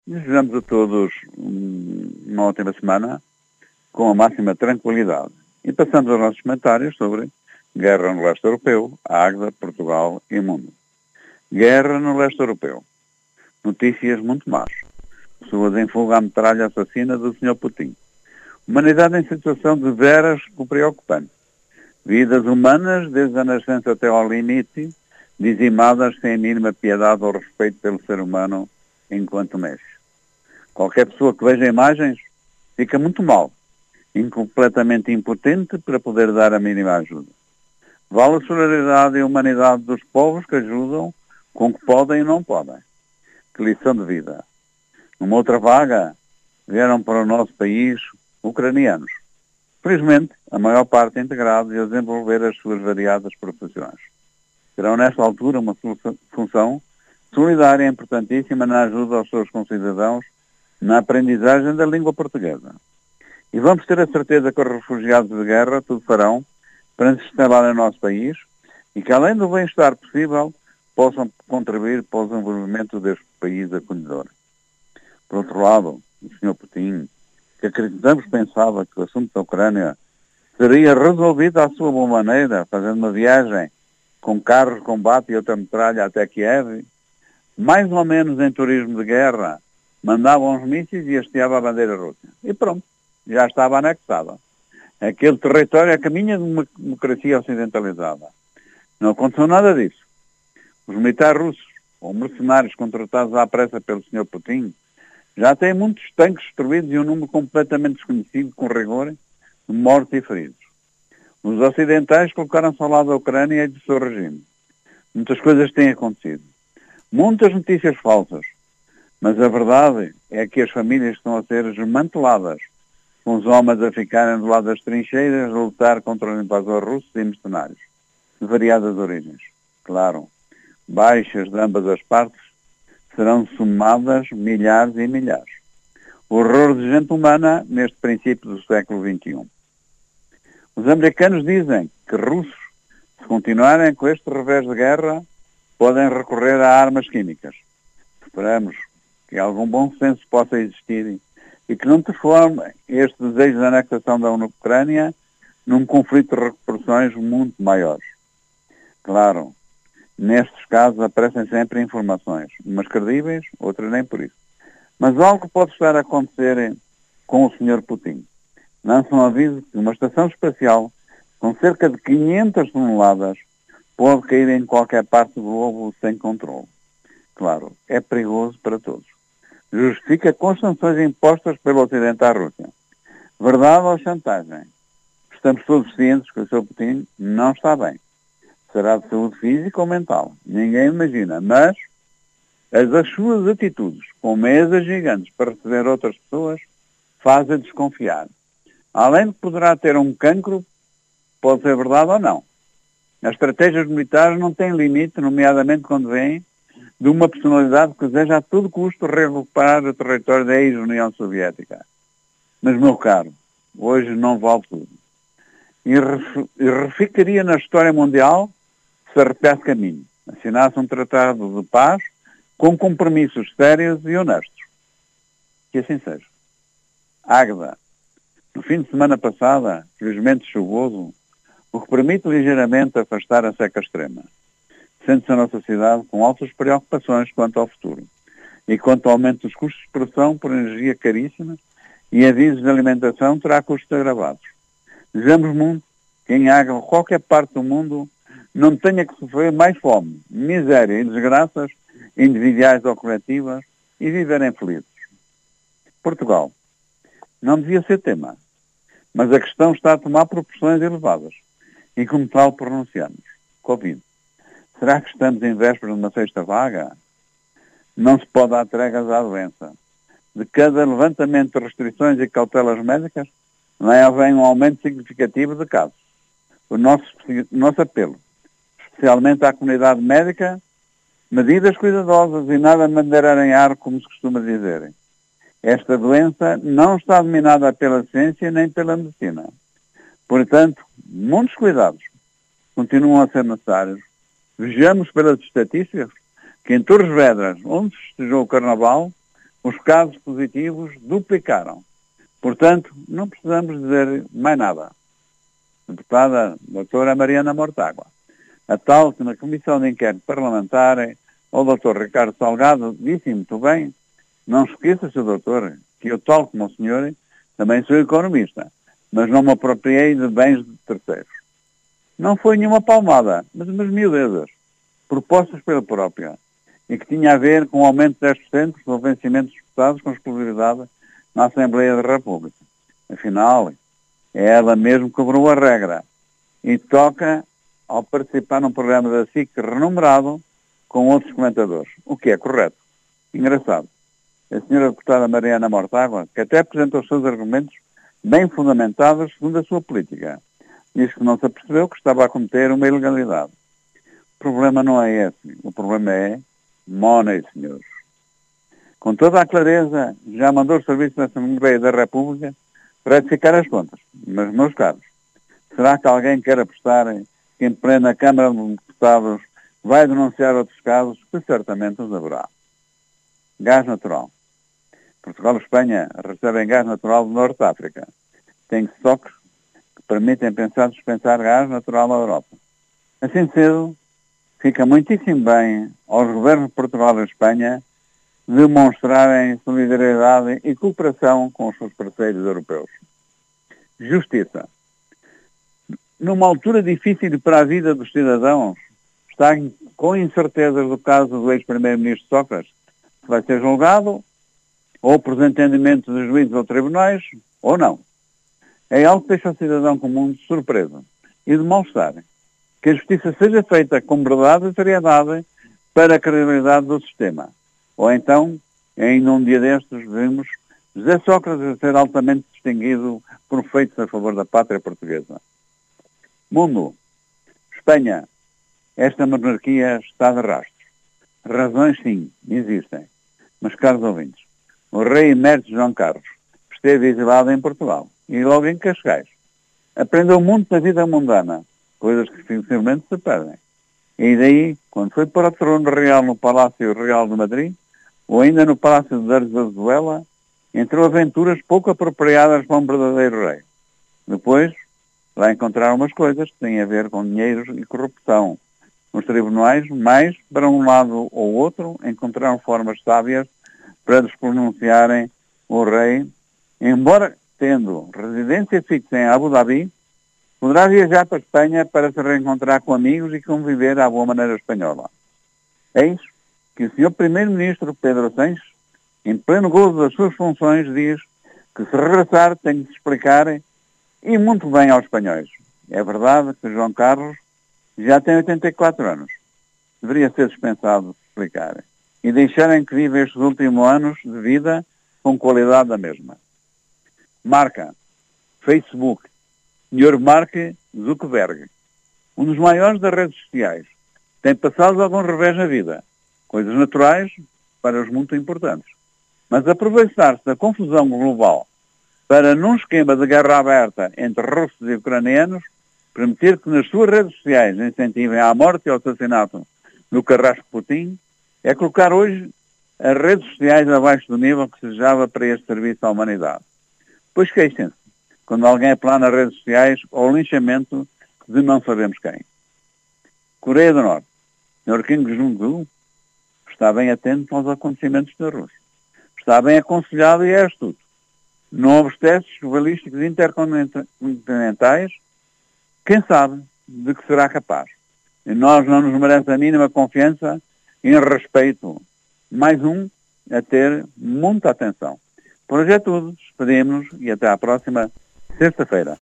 Desejamos a todos uma ótima semana, com a máxima tranquilidade. E passamos aos nossos comentários sobre guerra no leste europeu, Águeda, Portugal e mundo. Guerra no leste europeu. Notícias muito más. Pessoas em fuga à metralha assassina do Sr. Putin. Humanidade em situação de veras preocupante. Vidas humanas, desde a nascença até ao limite, dizimadas sem a mínima piedade ou respeito pelo ser humano enquanto mexe. Qualquer pessoa que veja imagens fica muito mal, incompletamente impotente para poder dar a mínima ajuda. Vale a solidariedade e a humanidade dos povos que ajudam com o que podem e não podem. Que lição de vida. Numa outra vaga, vieram para o nosso país ucranianos. Felizmente, a maior parte integrados e a desenvolver as suas variadas profissões. Terão nesta altura uma função solidária e importantíssima na ajuda aos seus concidadãos na aprendizagem da língua portuguesa. E vamos ter a certeza que os refugiados de guerra tudo farão para se instalar no nosso país e que, além do bem-estar possível, possam contribuir para o desenvolvimento deste país acolhedor. Por outro lado, o Sr. Putin, que acreditamos pensava que o assunto da Ucrânia seria resolvido à sua boa maneira, fazendo uma viagem com carros de combate e outra metralha até Kiev, mais ou menos em turismo de guerra, mandava uns mísseis e hasteava a bandeira russa. E pronto, já estava anexada. Aquele território é caminho de uma democracia ocidentalizada. Não aconteceu nada disso. Os militares russos, ou mercenários contratados à pressa pelo Sr. Putin, já têm muitos tanques destruídos e um número completamente desconhecido, com rigor, de mortos e feridos. Os ocidentais colocaram-se ao lado da Ucrânia e do seu regime. Muitas coisas têm acontecido. Muitas notícias falsas. Mas a verdade é que as famílias estão a ser desmanteladas, com os homens a ficarem do lado das trincheiras a lutar contra os invasores russos e mercenários, de variadas origens. Claro, baixas de ambas as partes serão somadas milhares e milhares. Horror de gente humana neste princípio do século XXI. Os americanos dizem que russos, se continuarem com este revés de guerra, podem recorrer a armas químicas. Esperamos que algum bom senso possa existir e que não transforme este desejo de anexação da Ucrânia num conflito de repercussões muito maiores. Claro, nestes casos aparecem sempre informações, umas credíveis, outras nem por isso. Mas algo pode estar a acontecer com o Sr. Putin. Lança um aviso que uma estação espacial com cerca de 500 toneladas pode cair em qualquer parte do globo sem controle. Claro, é perigoso para todos. Justifica com as sanções impostas pelo Ocidente à Rússia. Verdade ou chantagem? Estamos todos cientes que o Sr. Putin não está bem. Será de saúde física ou mental? Ninguém imagina, mas as suas atitudes, com mesas gigantes para receber outras pessoas, fazem desconfiar. Além de que poderá ter um cancro, pode ser verdade ou não. As estratégias militares não têm limite, nomeadamente quando vêm de uma personalidade que deseja a todo custo recuperar o território da ex-União Soviética. Mas, meu caro, hoje não vale tudo. E reficaria na história mundial se arrepiasse caminho, assinasse um tratado de paz com compromissos sérios e honestos. Que assim seja. Águeda. No fim de semana passada, felizmente chuvoso, o que permite ligeiramente afastar a seca extrema. Sente-se a nossa cidade com altas preocupações quanto ao futuro e quanto ao aumento dos custos de produção por energia caríssima e avisos de alimentação terá custos agravados. Desejamos muito que em Águeda, qualquer parte do mundo, não tenha que sofrer mais fome, miséria e desgraças individuais ou coletivas e viverem felizes. Portugal. Não devia ser tema, mas a questão está a tomar proporções elevadas e como tal pronunciamos. Covid. Será que estamos em vésperas de uma sexta vaga? Não se pode dar tregas à doença. De cada levantamento de restrições e cautelas médicas, vem um aumento significativo de casos. O nosso apelo, especialmente à comunidade médica, medidas cuidadosas e nada de mandeirar em ar, como se costuma dizer. Esta doença não está dominada pela ciência nem pela medicina. Portanto, muitos cuidados continuam a ser necessários. Vejamos pelas estatísticas que em Torres Vedras, onde se festejou o Carnaval, Os casos positivos duplicaram. Portanto, não precisamos dizer mais nada. Deputada doutora Mariana Mortágua, a tal que na Comissão de Inquérito Parlamentar, o doutor Ricardo Salgado disse muito bem, não se esqueça, Sr. Doutor, que eu, tal como o senhor, também sou economista, mas não me apropriei de bens de terceiros. Não foi nenhuma palmada, mas umas miudezas, propostas pela própria, e que tinha a ver com o aumento de 10% dos vencimentos disputados com exclusividade na Assembleia da República. Afinal, é ela mesmo que quebrou a regra e toca ao participar num programa da SIC renumerado com outros comentadores, o que é correto. Engraçado. A senhora deputada Mariana Mortágua, que até apresentou os seus argumentos bem fundamentados segundo a sua política, diz que não se apercebeu que estava a cometer uma ilegalidade. O problema não é esse. O problema é money, senhores. Com toda a clareza, já mandou o Serviço da Assembleia da República retificar as contas. Mas, meus caros, será que alguém quer apostar que em plena Câmara dos Deputados vai denunciar outros casos que certamente os haverá? Gás natural. Portugal e Espanha recebem gás natural do Norte de África. Tem estoques que permitem pensar dispensar gás natural na Europa. Assim cedo, fica muitíssimo bem aos governos de Portugal e Espanha demonstrarem solidariedade e cooperação com os seus parceiros europeus. Justiça. Numa altura difícil para a vida dos cidadãos, está com incertezas do caso do ex-primeiro-ministro Sócrates, se vai ser julgado, ou por desentendimento dos juízes ou tribunais, ou não. É algo que deixa o cidadão comum surpreso e de mal-estar. Que a justiça seja feita com verdade e seriedade para a credibilidade do sistema. Ou então, ainda um dia destes, vimos José Sócrates a ser altamente distinguido por feitos a favor da pátria portuguesa. Mundo. Espanha. Esta monarquia está de rastros. Razões, sim, existem. Mas, caros ouvintes, o rei emérito João Carlos esteve exilado em Portugal e logo em Cascais. Aprendeu muito da vida mundana, coisas que dificilmente se perdem. E daí, quando foi para o trono real no Palácio Real de Madrid, ou ainda no Palácio de Arzuela, entrou aventuras pouco apropriadas para um verdadeiro rei. Depois, lá encontraram umas coisas que têm a ver com dinheiros e corrupção. Os tribunais, mais para um lado ou outro, encontraram formas sábias para despronunciarem o rei, embora tendo residência fixa em Abu Dhabi, poderá viajar para a Espanha para se reencontrar com amigos e conviver à boa maneira espanhola. Eis que o Sr. Primeiro-Ministro Pedro Sánchez, em pleno gozo das suas funções, diz que se regressar tem de se explicar e muito bem aos espanhóis. É verdade que João Carlos já tem 84 anos. Deveria ser dispensado de explicar e deixarem que viva estes últimos anos de vida com qualidade da mesma. Marca. Facebook. Sr. Mark Zuckerberg, um dos maiores das redes sociais, tem passado alguns revés na vida, coisas naturais para os muito importantes. Mas aproveitar-se da confusão global para, num esquema de guerra aberta entre russos e ucranianos, permitir que nas suas redes sociais incentivem a morte e ao assassinato do carrasco Putin, é colocar hoje as redes sociais abaixo do nível que se desejava para este serviço à humanidade. Pois queixem-se quando alguém aplana nas redes sociais ou linchamento de não sabemos quem. Coreia do Norte. Sr. Kim Jong-un está bem atento aos acontecimentos da Rússia. Está bem aconselhado e é astuto. Novos testes balísticos intercontinentais, quem sabe de que será capaz. E nós não nos merece a mínima confiança e respeito. Mais um a ter muita atenção. Por hoje é tudo. Despedimos-nos e até à próxima sexta-feira.